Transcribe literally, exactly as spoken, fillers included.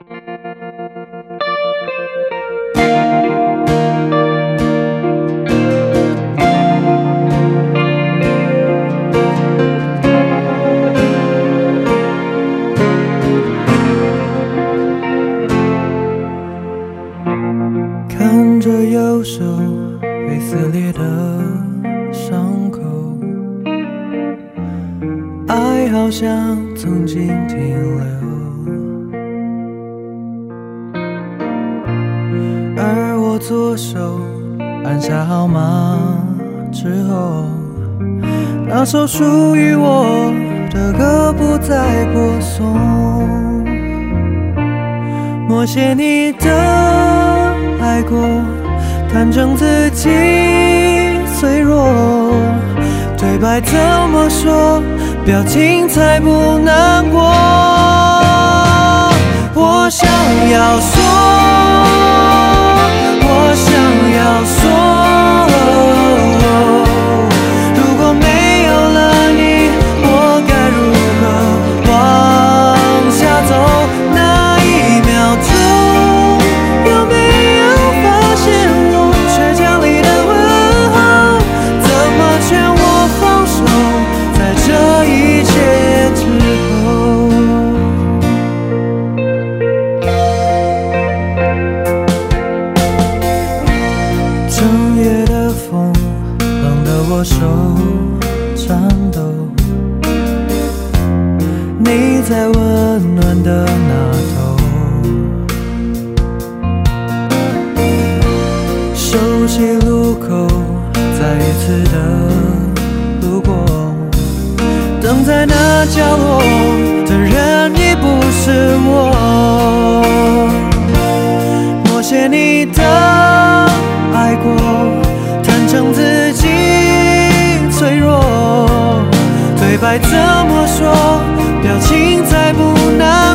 看着右手被撕裂的伤口，爱好像曾经停留，而我左手按下号码之后，那首属于我的歌不再播送，默写你的爱过，坦诚自己脆弱，对白怎么说，表情才不难过。我想要说，我想要说，如果没有了你，我该如何往下走？那一秒钟有没有发现我倔强里的问候？怎么劝我放手，在这一切之后？整夜的风冷得我手颤抖，你在温暖的那头，熟悉路口再一次的路过，等在那角落的人已不是我，默写你的爱过，坦诚自己脆弱，对白怎么说，表情才不难